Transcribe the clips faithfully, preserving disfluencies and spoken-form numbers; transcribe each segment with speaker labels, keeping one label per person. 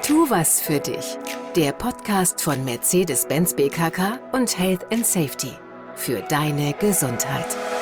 Speaker 1: Tu was für dich. Der Podcast von Mercedes-Benz B K K und Health and Safety. Für deine Gesundheit.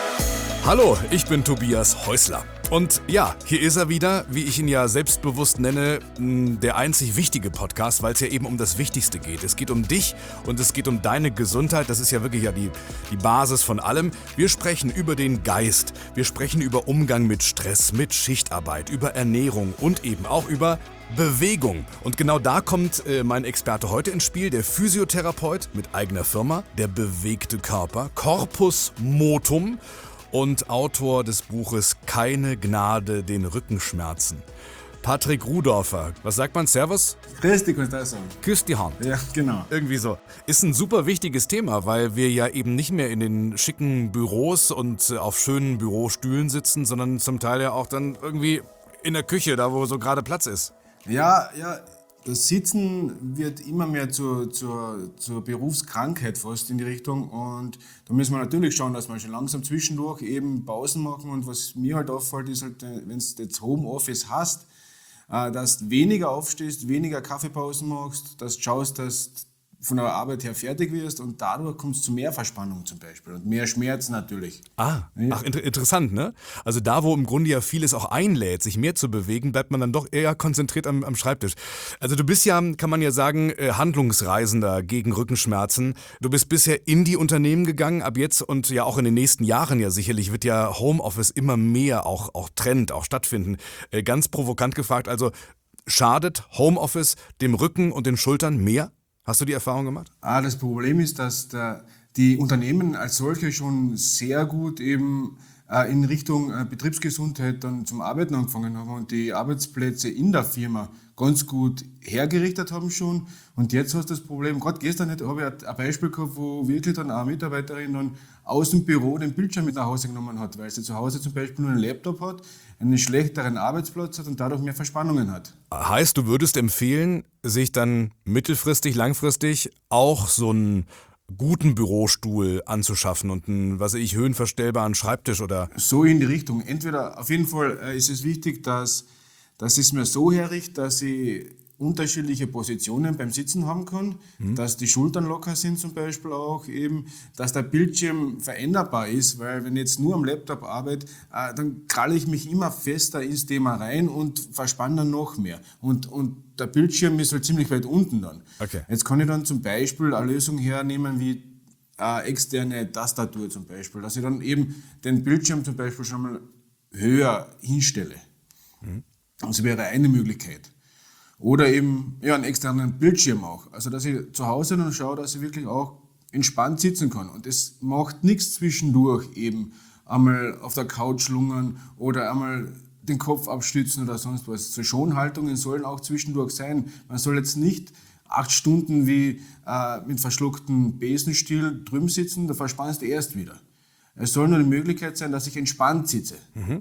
Speaker 2: Hallo, ich bin Tobias Häusler. Und ja, hier ist er wieder, wie ich ihn ja selbstbewusst nenne, der einzig wichtige Podcast, weil es ja eben um das Wichtigste geht. Es geht um dich und es geht um deine Gesundheit. Das ist ja wirklich ja die, die Basis von allem. Wir sprechen über den Geist. Wir sprechen über Umgang mit Stress, mit Schichtarbeit, über Ernährung und eben auch über Bewegung. Und genau da kommt äh, mein Experte heute ins Spiel, der Physiotherapeut mit eigener Firma, der bewegte Körper, Corpus Motum, und Autor des Buches Keine Gnade den Rückenschmerzen. Patrick Rudorfer, was sagt man? Servus?
Speaker 3: Grüß dich, kannst du auch sagen.
Speaker 2: Küss die Hand.
Speaker 3: Ja, genau.
Speaker 2: Irgendwie so. Ist ein super wichtiges Thema, weil wir ja eben nicht mehr in den schicken Büros und auf schönen Bürostühlen sitzen, sondern zum Teil ja auch dann irgendwie in der Küche, da wo so gerade Platz ist.
Speaker 3: Ja, ja, das Sitzen wird immer mehr zur, zur, zur Berufskrankheit fast in die Richtung, und da müssen wir natürlich schauen, dass wir schon langsam zwischendurch eben Pausen machen, und was mir halt auffällt, ist halt, wenn du jetzt Homeoffice hast, dass du weniger aufstehst, weniger Kaffeepausen machst, dass du schaust, dass du von der Arbeit her fertig wirst, und dadurch kommt es zu mehr Verspannung zum Beispiel und mehr Schmerz natürlich.
Speaker 2: Ah,
Speaker 3: ja.
Speaker 2: Ach, inter- interessant, ne? Also da, wo im Grunde ja vieles auch einlädt, sich mehr zu bewegen, bleibt man dann doch eher konzentriert am, am Schreibtisch. Also du bist ja, kann man ja sagen, Handlungsreisender gegen Rückenschmerzen. Du bist bisher in die Unternehmen gegangen, ab jetzt und ja auch in den nächsten Jahren ja sicherlich wird ja Homeoffice immer mehr auch, auch Trend, auch stattfinden. Ganz provokant gefragt, also schadet Homeoffice dem Rücken und den Schultern mehr? Hast du die Erfahrung gemacht?
Speaker 3: Ah, das Problem ist, dass der, die Unternehmen als solche schon sehr gut eben äh, in Richtung äh, Betriebsgesundheit dann zum Arbeiten angefangen haben und die Arbeitsplätze in der Firma ganz gut hergerichtet haben schon. Und jetzt hast du das Problem, gerade gestern habe ich ein Beispiel gehabt, wo wirklich dann eine Mitarbeiterin dann aus dem Büro den Bildschirm mit nach Hause genommen hat, weil sie zu Hause zum Beispiel nur einen Laptop hat, einen schlechteren Arbeitsplatz hat und dadurch mehr Verspannungen hat.
Speaker 2: Heißt, du würdest empfehlen, sich dann mittelfristig, langfristig auch so einen guten Bürostuhl anzuschaffen und einen, was weiß ich, höhenverstellbaren Schreibtisch oder?
Speaker 3: So in die Richtung. Entweder, auf jeden Fall äh, ist es wichtig, dass, dass ich es mir so herrichte, dass ich unterschiedliche Positionen beim Sitzen haben kann, mhm. dass die Schultern locker sind zum Beispiel auch eben, dass der Bildschirm veränderbar ist, weil wenn ich jetzt nur am Laptop arbeite, äh, dann kralle ich mich immer fester ins Thema rein und verspanne dann noch mehr. Und, und der Bildschirm ist halt ziemlich weit unten dann.
Speaker 2: Okay.
Speaker 3: Jetzt kann ich dann zum Beispiel eine Lösung hernehmen wie eine externe Tastatur zum Beispiel, dass ich dann eben den Bildschirm zum Beispiel schon mal höher hinstelle. Mhm. Das wäre eine Möglichkeit. Oder eben ja, einen externen Bildschirm auch. Also dass ich zu Hause dann schaue, dass ich wirklich auch entspannt sitzen kann. Und es macht nichts zwischendurch eben einmal auf der Couch lungern oder einmal den Kopf abstützen oder sonst was. So Schonhaltungen sollen auch zwischendurch sein. Man soll jetzt nicht acht Stunden wie äh, mit verschlucktem Besenstiel drüben sitzen, da verspannst du erst wieder. Es soll nur die Möglichkeit sein, dass ich entspannt sitze.
Speaker 2: Mhm.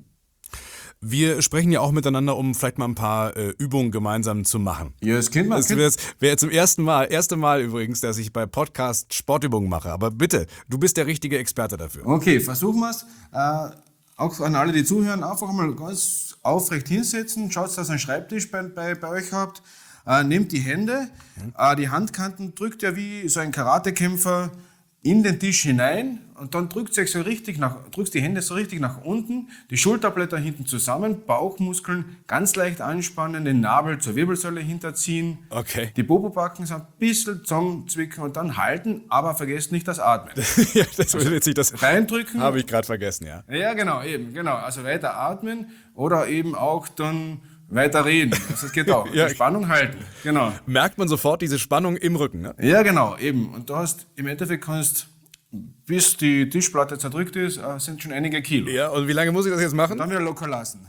Speaker 2: Wir sprechen ja auch miteinander, um vielleicht mal ein paar äh, Übungen gemeinsam zu machen.
Speaker 3: Ja, das kennt man.
Speaker 2: Das wäre wär zum ersten Mal, erste Mal übrigens, dass ich bei Podcast Sportübungen mache. Aber bitte, du bist der richtige Experte dafür.
Speaker 3: Okay, versuchen wir es. Äh, auch an alle, die zuhören, einfach mal ganz aufrecht hinsetzen. Schaut, dass ihr einen Schreibtisch bei, bei, bei euch habt. Äh, nehmt die Hände, mhm. äh, die Handkanten drückt ja wie so ein Karatekämpfer in den Tisch hinein, und dann drückt euch so richtig nach, drückt die Hände so richtig nach unten, die Schulterblätter hinten zusammen, Bauchmuskeln ganz leicht anspannen, den Nabel zur Wirbelsäule hinterziehen,
Speaker 2: okay.
Speaker 3: Die Popobacken so ein bisschen zusammenzwicken und dann halten, aber vergesst nicht das Atmen.
Speaker 2: Ja, das also wird jetzt das
Speaker 3: reindrücken.
Speaker 2: Habe ich gerade vergessen, ja.
Speaker 3: Ja, genau, eben, genau. Also weiter atmen oder eben auch dann weiter reden. Also das geht auch.
Speaker 2: Ja,
Speaker 3: die Spannung halten. Genau.
Speaker 2: Merkt man sofort diese Spannung im Rücken, ne?
Speaker 3: Ja, genau, eben. Und du hast, im Endeffekt kannst, bis die Tischplatte zerdrückt ist, sind schon einige Kilo.
Speaker 2: Ja, und wie lange muss ich das jetzt machen?
Speaker 3: Und dann wieder locker lassen.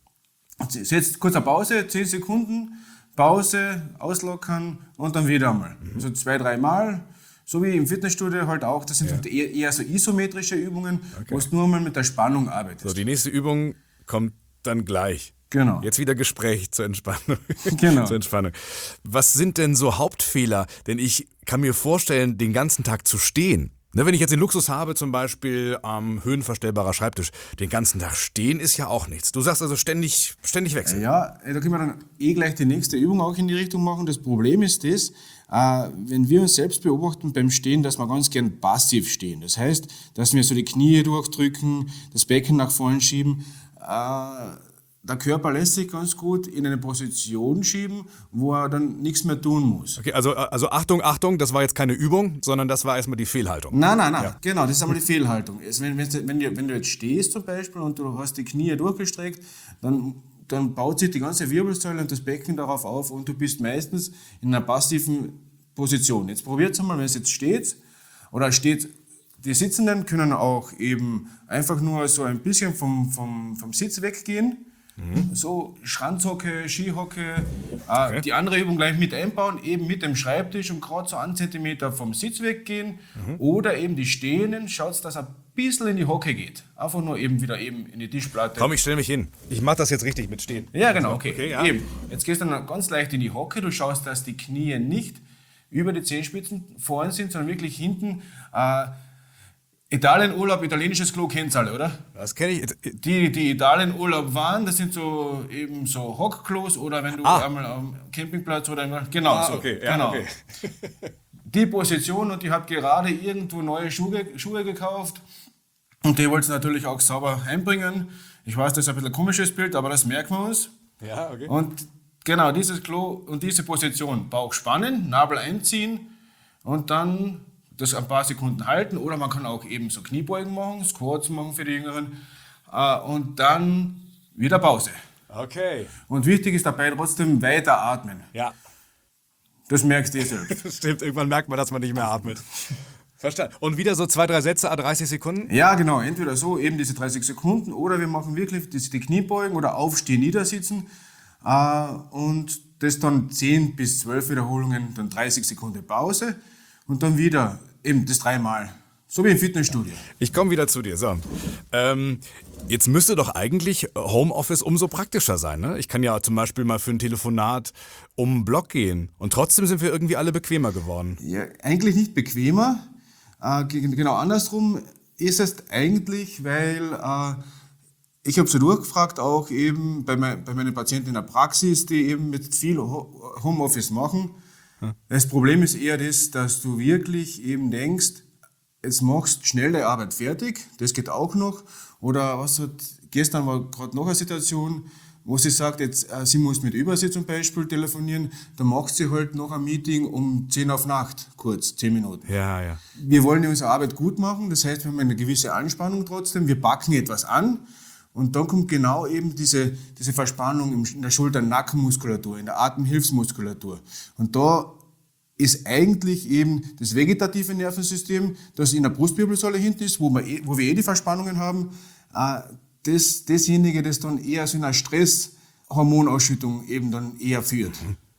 Speaker 3: Setzt kurz eine Pause, zehn Sekunden, Pause, auslockern und dann wieder einmal. Mhm. Also zwei, drei Mal. So wie im Fitnessstudio halt auch. Das sind ja. halt eher, eher so isometrische Übungen, okay. wo du nur mal mit der Spannung arbeitest.
Speaker 2: So, die nächste Übung kommt dann gleich.
Speaker 3: Genau.
Speaker 2: Jetzt wieder Gespräch zur Entspannung.
Speaker 3: Genau.
Speaker 2: zur Entspannung. Was sind denn so Hauptfehler? Denn ich kann mir vorstellen, den ganzen Tag zu stehen, Ne, wenn ich jetzt den Luxus habe, zum Beispiel am ähm, höhenverstellbarer Schreibtisch, den ganzen Tag stehen ist ja auch nichts. Du sagst also ständig, ständig wechseln.
Speaker 3: Ja, da können wir dann eh gleich die nächste Übung auch in die Richtung machen. Das Problem ist das, äh, wenn wir uns selbst beobachten beim Stehen, dass wir ganz gern passiv stehen. Das heißt, dass wir so die Knie durchdrücken, das Becken nach vorne schieben. Äh, Der Körper lässt sich ganz gut in eine Position schieben, wo er dann nichts mehr tun muss.
Speaker 2: Okay, also, also Achtung, Achtung, das war jetzt keine Übung, sondern das war erstmal die Fehlhaltung.
Speaker 3: Nein, nein, nein, ja. Genau, das ist einmal die Fehlhaltung. Also wenn, wenn, du, wenn du jetzt stehst zum Beispiel und du hast die Knie durchgestreckt, dann, dann baut sich die ganze Wirbelsäule und das Becken darauf auf und du bist meistens in einer passiven Position. Jetzt probiert es einmal, wenn es jetzt steht oder steht. Die Sitzenden können auch eben einfach nur so ein bisschen vom, vom, vom Sitz weggehen. Mhm. So Schranzhocke, Skihocke, okay. äh, die andere Übung gleich mit einbauen, eben mit dem Schreibtisch und gerade so einen Zentimeter vom Sitz weggehen mhm. oder eben die Stehenden, schaut, dass er ein bisschen in die Hocke geht. Einfach nur eben wieder eben in die Tischplatte.
Speaker 2: Komm, ich stelle mich hin. Ich mache das jetzt richtig mit Stehen.
Speaker 3: Ja, genau, okay.
Speaker 2: okay ja.
Speaker 3: Eben. Jetzt gehst du dann ganz leicht in die Hocke, du schaust, dass die Knie nicht über die Zehenspitzen vorn sind, sondern wirklich hinten. Äh, Italienurlaub, italienisches Klo kennt's alle, oder?
Speaker 2: Das kenne ich.
Speaker 3: Die, die Italienurlaub waren, das sind so eben so Hockklos oder wenn du
Speaker 2: ah.
Speaker 3: einmal am Campingplatz oder einmal, genau
Speaker 2: ah,
Speaker 3: so.
Speaker 2: Okay. Ja,
Speaker 3: genau.
Speaker 2: Okay.
Speaker 3: Die Position und ich habe gerade irgendwo neue Schuhe, Schuhe gekauft und die wollte ich natürlich auch sauber einbringen. Ich weiß, das ist ein bisschen ein komisches Bild, aber das merken wir uns.
Speaker 2: Ja, okay.
Speaker 3: Und genau dieses Klo und diese Position, Bauch spannen, Nabel einziehen und dann das ein paar Sekunden halten oder man kann auch eben so Kniebeugen machen, Squats machen für die Jüngeren äh, und dann wieder Pause.
Speaker 2: Okay.
Speaker 3: Und wichtig ist dabei trotzdem weiter atmen.
Speaker 2: Ja.
Speaker 3: Das merkst du selbst.
Speaker 2: Stimmt, irgendwann merkt man, dass man nicht mehr atmet. Verstanden. Und wieder so zwei, drei Sätze, dreißig Sekunden?
Speaker 3: Ja, genau. Entweder so, eben diese dreißig Sekunden oder wir machen wirklich die, die Kniebeugen oder Aufstehen, Niedersitzen äh, und das dann zehn bis zwölf Wiederholungen, dann dreißig Sekunden Pause. Und dann wieder eben das dreimal. So wie im Fitnessstudio.
Speaker 2: Ich komme wieder zu dir. So. Ähm, jetzt müsste doch eigentlich Homeoffice umso praktischer sein. Ne? Ich kann ja zum Beispiel mal für ein Telefonat um den Block gehen. Und trotzdem sind wir irgendwie alle bequemer geworden.
Speaker 3: Ja, eigentlich nicht bequemer. Äh, genau andersrum ist es eigentlich, weil äh, ich habe so durchgefragt, auch eben bei, mein, bei meinen Patienten in der Praxis, die eben mit viel Homeoffice machen. Das Problem ist eher das, dass du wirklich eben denkst, jetzt machst du schnell die Arbeit fertig, das geht auch noch. Oder was hat, gestern war gerade noch eine Situation, wo sie sagt, jetzt, äh, sie muss mit Übersee zum Beispiel telefonieren, dann macht sie halt noch ein Meeting um zehn auf Nacht, kurz, zehn Minuten.
Speaker 2: Ja, ja.
Speaker 3: Wir wollen unsere Arbeit gut machen, das heißt, wir haben eine gewisse Anspannung trotzdem, wir packen etwas an. Und dann kommt genau eben diese, diese Verspannung in der Schulter-Nackenmuskulatur, in der Atemhilfsmuskulatur. Und da ist eigentlich eben das vegetative Nervensystem, das in der Brustwirbelsäule hinten ist, wo wir eh, wo wir eh die Verspannungen haben, äh, das, dasjenige, das dann eher so in einer Stresshormonausschüttung eben dann eher führt.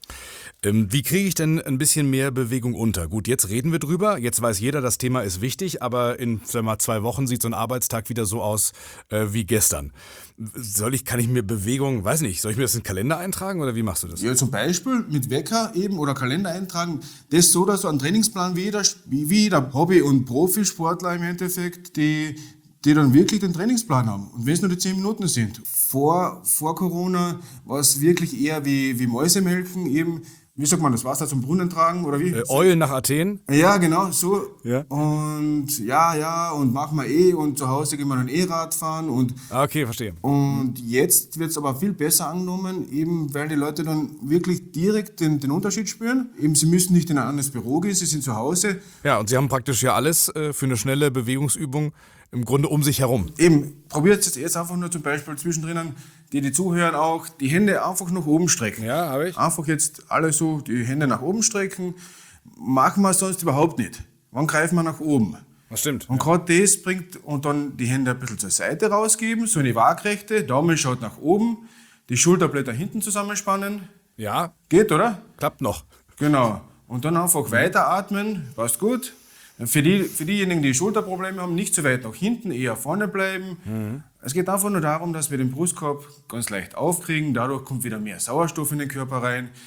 Speaker 2: Ähm, wie kriege ich denn ein bisschen mehr Bewegung unter? Gut, jetzt reden wir drüber. Jetzt weiß jeder, das Thema ist wichtig, aber in sag mal, zwei Wochen sieht so ein Arbeitstag wieder so aus äh, wie gestern. Soll ich, kann ich mir Bewegung, weiß nicht, soll ich mir das in den Kalender eintragen oder wie machst du das?
Speaker 3: Ja, zum Beispiel mit Wecker eben oder Kalender eintragen. Das so, dass du einen Trainingsplan wie jeder, wie jeder Hobby- und Profisportler im Endeffekt, die, die dann wirklich den Trainingsplan haben. Und wenn es nur die zehn Minuten sind. Vor, vor Corona war es wirklich eher wie, wie Mäusemelken eben. Wie sagt man das? Wasser zum Brunnen tragen oder wie?
Speaker 2: Äh, Eulen nach Athen?
Speaker 3: Ja, genau, so.
Speaker 2: Ja.
Speaker 3: Und ja, ja, und machen wir eh und zu Hause gehen wir dann eh Radfahren und.
Speaker 2: Okay, verstehe.
Speaker 3: Und jetzt wird es aber viel besser angenommen, eben weil die Leute dann wirklich direkt den, den Unterschied spüren. Eben, sie müssen nicht in ein anderes Büro gehen, sie sind zu Hause.
Speaker 2: Ja, und sie haben praktisch ja alles äh, für eine schnelle Bewegungsübung im Grunde um sich herum.
Speaker 3: Eben, probiert es jetzt einfach nur zum Beispiel zwischendrin, die, die zuhören auch, die Hände einfach nach oben strecken.
Speaker 2: Ja, habe ich.
Speaker 3: Einfach jetzt alle so die Hände nach oben strecken. Machen wir sonst überhaupt nicht. Wann greifen wir nach oben?
Speaker 2: Das stimmt.
Speaker 3: Und gerade das bringt, und dann die Hände ein bisschen zur Seite rausgeben, so eine Waagrechte, Daumen schaut nach oben, die Schulterblätter hinten zusammenspannen.
Speaker 2: Ja.
Speaker 3: Geht, oder?
Speaker 2: Klappt noch.
Speaker 3: Genau. Und dann einfach weiteratmen, passt gut. Für, die, für diejenigen, die Schulterprobleme haben, nicht so weit nach hinten, eher vorne bleiben. Mhm. Es geht einfach nur darum, dass wir den Brustkorb ganz leicht aufkriegen. Dadurch kommt wieder mehr Sauerstoff in den Körper rein.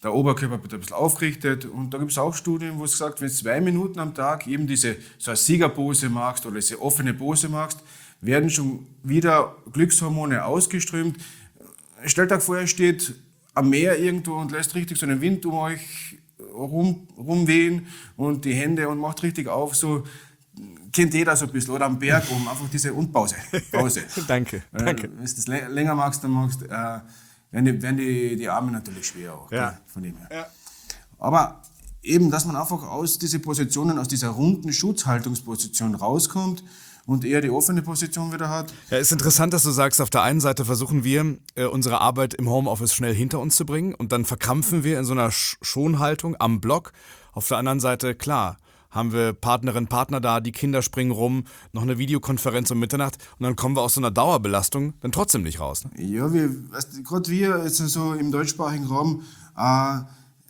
Speaker 3: der Oberkörper wird ein bisschen aufgerichtet. Und da gibt es auch Studien, wo es gesagt, wenn du zwei Minuten am Tag eben diese so eine Siegerpose machst oder diese offene Pose machst, werden schon wieder Glückshormone ausgeströmt. Stellt euch vor, ihr steht am Meer irgendwo und lässt richtig so einen Wind um euch rum, rumwehen und die Hände und macht richtig auf, so kennt jeder so ein bisschen, oder am Berg oben, einfach diese Und-Pause. Pause.
Speaker 2: Danke,
Speaker 3: Weil,
Speaker 2: danke.
Speaker 3: wenn du das länger magst, dann magst, äh, werden, die, werden die, die Arme natürlich schwer auch,
Speaker 2: ja.
Speaker 3: gell, von dem her.
Speaker 2: Ja.
Speaker 3: Aber eben, dass man einfach aus diesen Positionen, aus dieser runden Schutzhaltungsposition rauskommt und eher die offene Position wieder hat.
Speaker 2: Ja, ist interessant, dass du sagst, auf der einen Seite versuchen wir, äh, unsere Arbeit im Homeoffice schnell hinter uns zu bringen und dann verkrampfen wir in so einer Sch- Schonhaltung am Block. Auf der anderen Seite, klar, haben wir Partnerinnen, Partner da, die Kinder springen rum, noch eine Videokonferenz um Mitternacht und dann kommen wir aus so einer Dauerbelastung dann trotzdem nicht raus. Ne?
Speaker 3: Ja, wir, gerade wir jetzt so im deutschsprachigen Raum, äh,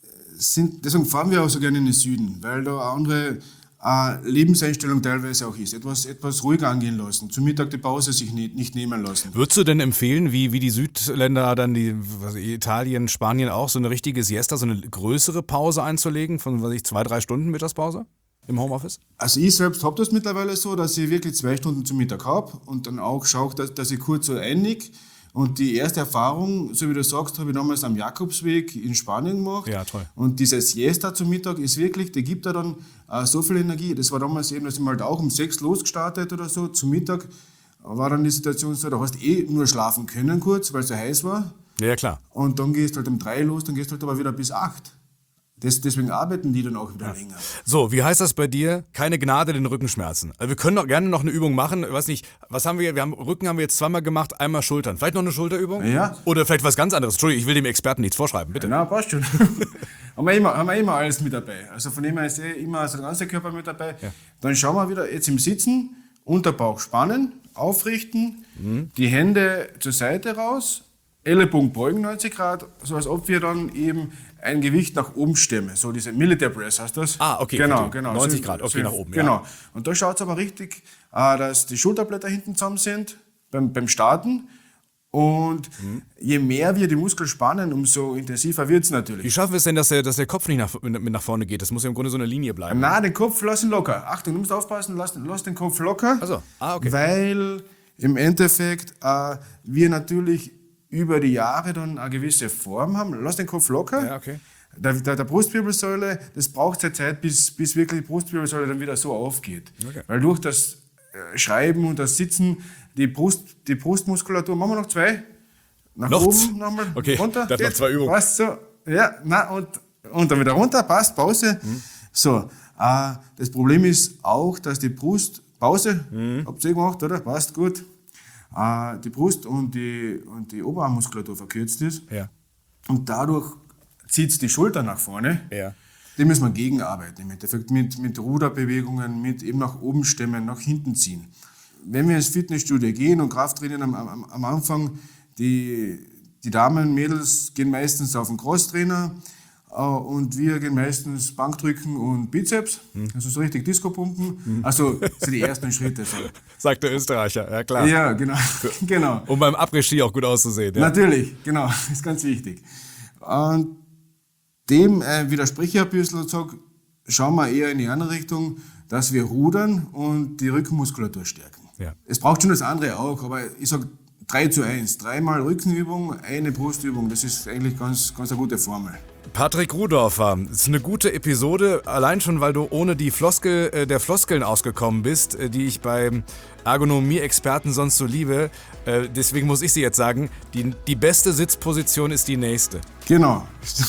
Speaker 3: sind, deswegen fahren wir auch so gerne in den Süden, weil da eine andere äh, Lebenseinstellung teilweise auch ist. Etwas, etwas ruhiger angehen lassen, zum Mittag die Pause sich nicht, nicht nehmen lassen.
Speaker 2: Würdest du denn empfehlen, wie, wie die Südländer, dann die was, Italien, Spanien auch, so eine richtige Siesta, so eine größere Pause einzulegen, von was ich, zwei, drei Stunden Mittagspause im Homeoffice?
Speaker 3: Also ich selbst habe das mittlerweile so, dass ich wirklich zwei Stunden zum Mittag habe und dann auch schaue, dass, dass ich kurz so einnick. Und die erste Erfahrung, so wie du sagst, habe ich damals am Jakobsweg in Spanien gemacht.
Speaker 2: Ja, toll.
Speaker 3: Und diese Siesta zum Mittag ist wirklich, die gibt da dann äh, so viel Energie. Das war damals eben, dass ich mal halt auch um sechs losgestartet oder so, zum Mittag war dann die Situation so, da hast du eh nur schlafen können kurz, weil es so heiß war.
Speaker 2: Ja, klar.
Speaker 3: Und dann gehst du halt um drei los, dann gehst du halt aber wieder bis acht. Das, deswegen arbeiten die dann auch wieder ja. länger.
Speaker 2: So, wie heißt das bei dir? Keine Gnade den Rückenschmerzen. Also wir können doch gerne noch eine Übung machen. Ich weiß nicht, was haben wir? Wir haben Rücken haben wir jetzt zweimal gemacht, einmal Schultern. Vielleicht noch eine Schulterübung?
Speaker 3: Ja.
Speaker 2: Oder vielleicht was ganz anderes. Entschuldigung, ich will dem Experten nichts vorschreiben, bitte.
Speaker 3: Na, passt schon. haben, wir immer, haben wir immer alles mit dabei. Also von dem her ist eh immer so der ganze Körper mit dabei. Ja. Dann schauen wir wieder jetzt im Sitzen, Unterbauch spannen, aufrichten, mhm. die Hände zur Seite raus, Ellenbogen beugen neunzig Grad, so als ob wir dann eben ein Gewicht nach oben stemmen. So diese Military Press heißt das.
Speaker 2: Ah, okay.
Speaker 3: Genau, genau.
Speaker 2: neunzig Grad, okay,
Speaker 3: so,
Speaker 2: nach oben.
Speaker 3: Genau.
Speaker 2: Ja.
Speaker 3: Und da schaut es aber richtig, dass die Schulterblätter hinten zusammen sind beim, beim Starten. Und mhm. je mehr wir die Muskeln spannen, umso intensiver wird es natürlich.
Speaker 2: Wie schaffen wir es denn, dass der, dass der Kopf nicht nach, mit nach vorne geht? Das muss ja im Grunde so eine Linie bleiben.
Speaker 3: Nein, den Kopf lass ihn locker. Achtung, du musst aufpassen, lass, lass den Kopf locker.
Speaker 2: Ach so. Ah, okay.
Speaker 3: Weil im Endeffekt äh, wir natürlich über die Jahre dann eine gewisse Form haben. Lass den Kopf locker.
Speaker 2: Ja, okay.
Speaker 3: Der, der, der Brustwirbelsäule, das braucht seine Zeit, bis, bis wirklich die Brustwirbelsäule dann wieder so aufgeht. Okay. Weil durch das Schreiben und das Sitzen, die, Brust, die Brustmuskulatur, machen wir noch zwei, nach
Speaker 2: noch
Speaker 3: oben, nochmal,
Speaker 2: okay.
Speaker 3: runter.
Speaker 2: Das noch zwei Übungen.
Speaker 3: Passt so, ja, na, und, und dann wieder runter, passt, Pause. Mhm. So, äh, das Problem ist auch, dass die Brust, Pause, mhm. habt ihr gemacht, oder? Passt, gut. Äh, die Brust und die, und die Oberarmmuskulatur verkürzt ist.
Speaker 2: Ja.
Speaker 3: Und dadurch zieht die Schulter nach vorne. Ja. Dem müssen wir gegenarbeiten im Endeffekt mit, mit Ruderbewegungen, mit eben nach oben stemmen, nach hinten ziehen. Wenn wir ins Fitnessstudio gehen und Krafttraining am, am, am Anfang, die, die Damen, Mädels gehen meistens auf den Crosstrainer äh, und wir gehen meistens Bankdrücken und Bizeps, hm. also so richtig Disco-Pumpen. Hm. Also das sind die ersten Schritte. So.
Speaker 2: Sagt der Österreicher, ja klar.
Speaker 3: Ja, genau. genau.
Speaker 2: Um beim Après-Ski auch gut auszusehen. Ja?
Speaker 3: Natürlich, genau, das ist ganz wichtig. Und dem äh, widerspreche ich ein bisschen und sage, schauen wir eher in die andere Richtung, dass wir rudern und die Rückenmuskulatur stärken. Ja. Es braucht schon das andere auch, aber ich sage drei zu eins. Dreimal Rückenübung, eine Brustübung, das ist eigentlich ganz, ganz eine gute Formel.
Speaker 2: Patrick Rudorfer, das ist eine gute Episode, allein schon, weil du ohne die Floskel äh, der Floskeln ausgekommen bist, äh, die ich beim Ergonomie-Experten sonst so liebe. Äh, deswegen muss ich sie jetzt sagen, die, die beste Sitzposition ist die nächste.
Speaker 3: Genau.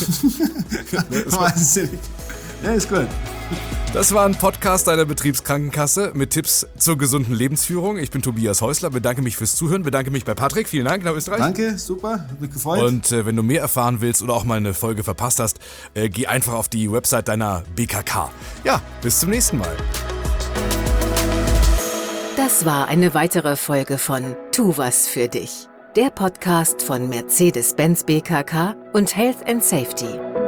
Speaker 3: Wahnsinnig. Ja, ist gut.
Speaker 2: Das war ein Podcast deiner Betriebskrankenkasse mit Tipps zur gesunden Lebensführung. Ich bin Tobias Häusler, bedanke mich fürs Zuhören, bedanke mich bei Patrick. Vielen Dank nach Österreich.
Speaker 3: Danke, super, hat mich gefreut.
Speaker 2: Und äh, wenn du mehr erfahren willst oder auch mal eine Folge verpasst hast, äh, geh einfach auf die Website deiner B K K. Ja, bis zum nächsten Mal.
Speaker 1: Das war eine weitere Folge von Tu was für dich, der Podcast von Mercedes-Benz B K K und Health and Safety.